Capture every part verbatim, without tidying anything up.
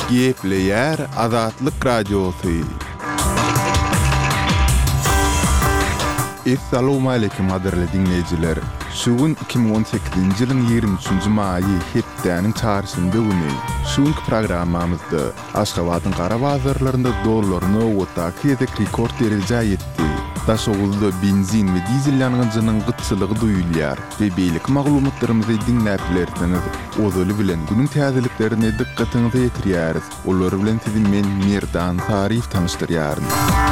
Gepleyer Azatlyk Radiosu. Assalamu alaykum aderli dinleyijiler. Şugun iki bin on sekizinji ýylyň ýygrimi üçünji maýy hepdeniň çarşymby güni. Şuňky programmamyzda Aşgabatyň gara bazarlarynda dollaryny otaky edek rekord derejä ýetdi. Daşogulda benzin we dizel ýanyňynyň gytçylygy duýulýar we beýlik maglumatlarymyzy dinläplerdiňiz. Ozaly bilen günüň täzeliklerine dikkatiňizi ýetirýäris. Olar bilen sizi men Merdan Tarif tanıştyrýaryn.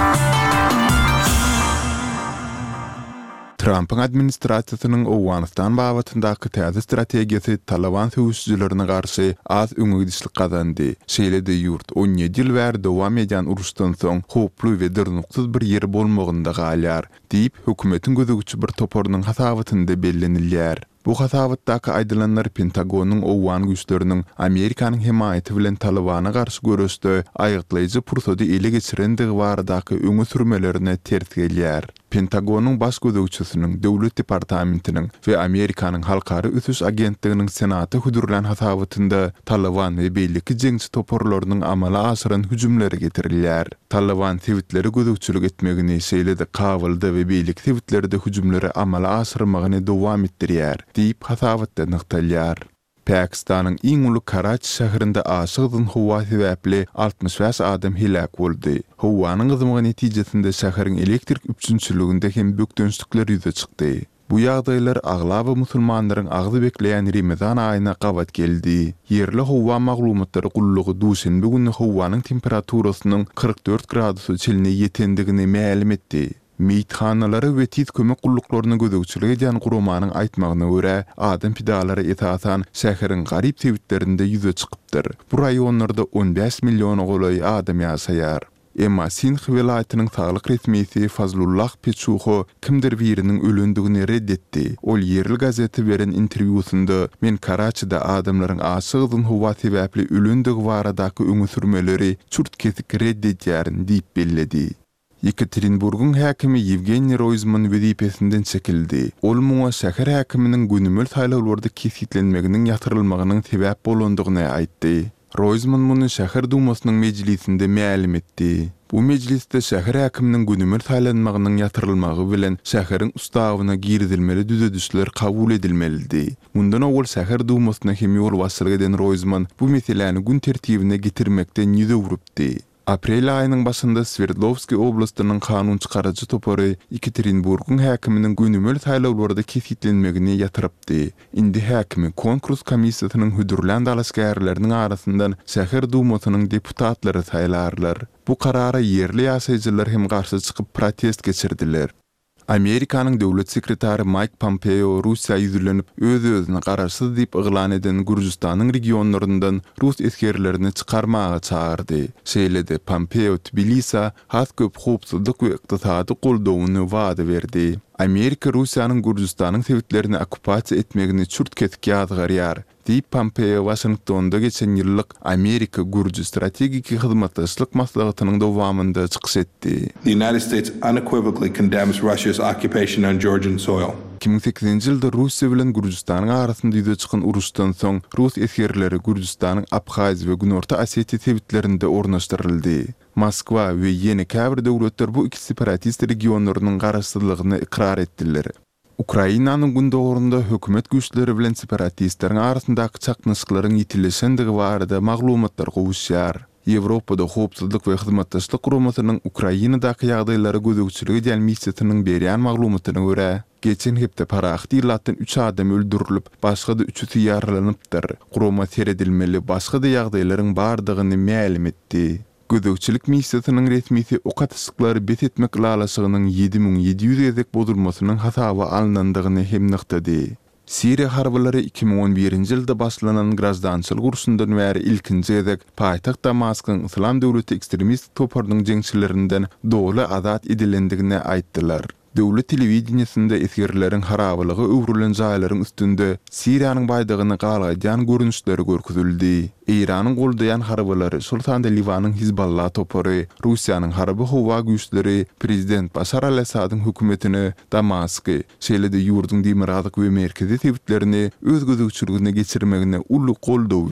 Trump'ın administrasiýasynyň Awganistan babatyndaky täze strategiýasy Taliban söwüşçülerine garşy az öňüňdişlik kazandy. Şeýle-de ýurt on ýedi ýyl bäri dowam edýän uruşdan soň hoply we dyrnyksyz bir ýeri bolmagynda galýar, diýip hökümetiň gözegçi bir toporunyň hasabatynda bellenilýär. Bu hasabatdaky aýdylanlar Pentagonyň Owgan güýçleriniň Amerikanyň himayaty bilen Talibana garşy görüşde aýyklaýjy pursady ele geçirendigi baradaky öňe sürmelerine ters gelýär. Pentagonyň baş gözegçisiniň, döwlet departamentiniň we Amerikanyň halkary üsüş agentliginiň senaty hudurlan hasabatynda Taliban we beýleki jeňçi toporlarynyň amala aşyran hüjümleri getirilýär. Taliban tewitleri gözegçilik etmegini, şeýle-de Kabulda we beýleki tewitlerde hüjümleri amala aşyrmagyny dowam etdirýär, diýip hasabatda nyktalýar. Pakistanyň iň uly Karachi şäherinde aşygdyň howa sebäpli altmış beş adam helak boldy. Howanyň gyzymy netijesinde şäheriň elektrik üçünçiliginde hem bökdönçlikler ýüze çykdy. Bu ýagdaýlar aglaba musulmanlaryň agzy bekleýän Ramazan aýyna gabat geldi. Yerli howa maglumatlary gullugy duşanby güni howanyň temperaturasynyň kırk dört gradusy çeline ýetendigini ma'lum etdi. Meýithanalary we tiz kömek gulluklarına gözegçilik edýän gurumanyň aýtmagyna görä, adam pidalary etasan şäheriň garyp tewitlerinde ýüze çykypdyr. Bu raýonlarda on beş million golay adam ýaşaýar. Emma Sindh welaýatynyň saglyk resmisi Fazlullah Peçuho kimdir biriniň ölendigini reddetdi. Ol yerli gazeti beren interwýusynda men Karaçyda adamlaryň aşygdyň howa sebäpli ölendigi baradaky öňe sürmeleri çurt kesik reddedýärin diýip belledi. Yekaterinburgyň häkimi Yevgeniy Roizman wezipesinden çekildi. Ol muňa şäher häkiminiň günümel saýlawlarda kesitlenmeginiň ýatyrylmagynyň sebäp bolandygyny aýtdy. Roizman muny şäher dumasynyň mejlisinde ma'lum etdi. Bu mejlisde şäher häkiminiň günümel saýlanmagynyň ýatyrylmagy bilen şäheriň ustawyna girdilmeli düzedişler kabul edilmelidi. Mundan owul şäher dumasyna hem ýol başçylyk eden Roizman bu meseleni gün tertibine getirmekden ýüze urupdy. Aprel aýynyň başynda Sverdlovski oblastynyň kanun çykarajy topory Yekaterinburgyň häkiminiň günümel saýlawlarda kesitlenmegini ýatyrypdy. Indi häkimi konkurs komissiýasynyň hüdürlän dalaşgärleriniň arasyndan şäher dumasynyň deputatlary saýlarlar. Bu karara yerli ýaşaýjylar hem garşy çykyp protest geçirdiler. Amerikanyň döwlet sekretary Mike Pompeo Russiýa ýüzlenip öz-özüne garaşsyz diýip yglan eden Gürjistanyň regionlaryndan Rus eskerlerini çykarmaga çağırdy. Şeýle-de Pompeo Tbilisi has köp howpsuzlyk we ykdysady goldawyny wada berdi. Amerika Russiýanyň Gürjistanyň tewitlerini okupasiýa etmegini çurt kesik ýazgarýar, diýip Pompeo Washingtonda geçen ýyllyk Amerika-Gürji strategik hyzmatdaşlyk maslahatynyň dowamynda çykyş etdi. The United States unequivocally condemns Russia's occupation on Georgian soil. iki bin sekizinji ýylda Russiýa bilen Gürjistanyň arasynda ýüze çykan uruşdan soň Rus eskerleri Gürjistanyň Abxaziýa we Günorta Osetiýa tewitlerinde ornaşdyryldy. Moskwa we ýene käbir döwletler bu iki separatist regionlarynyň garaşsyzlygyny ikrar etdiler. Ukrainanyň gündogrunda hökümet güýçleri bilen separatistleriň arasyndaky çaknyşyklaryň ýitilişendigi barada maglumatlar gowuşýar. Ýewropada howpsuzlyk we hyzmatdaşlyk guramasynyň Ukrainadaky ýagdaýlary gözegçiligi edýän missiýasynyň berýän maglumatyna görä, geçen hepde paraxty ýylatdan üç adam öldürilip, başga da üçü ýaralanypdyr. Gurama seredilmeli, başga da ýagdaýlaryň bardygyny ma'lum etdi. Gözegçilik missiýasynyň resmisi o katyslyklary bet etmek lalaşygynyň ýedi miň ýedi ýüz gezek bodurmasynyň hasaba alınandygyny hem nyktady. Siriýa harbylary iki bin on birinji ýylda başlanan grazdançylyk uruşundan bäri ilkinji gezek paýtagt Damaskyň Islam döwleti ekstremist toparynyň jeňçilerinden doly azat edilendigini aýtdylar. Döwlet telewizionyasynda eskerleriň harabalygy öwrülen jaýlaryň üstünde Siriýanyň baýdygyny galgaýan görünüşleri görkezildi. Iranyň goldaýan harabalary Sultan Liwanyň Hizballah topary, Russiýanyň harby howa güýçleri prezident Bashar al-Asadyň hökümetini Damasky, şeýle-de ýurduň demiradyk we merkezi tewitlerini öz gözegçiligine geçirmegine uly goldaw